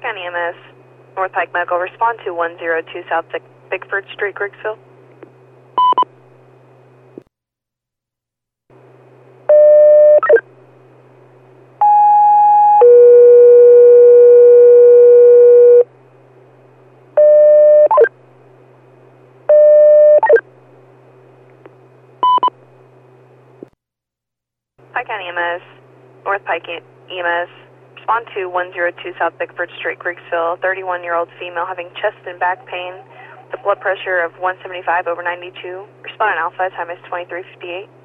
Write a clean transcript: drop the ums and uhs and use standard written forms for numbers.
County EMS, North Pike Medical, respond to 102 South Bickford Street, Griggsville. Pike County EMS, North Pike EMS, respond to 102 South Bickford Street, Griggsville, 31-year-old female having chest and back pain, the blood pressure of 175/92. Respond on Alpha, time is 23:58.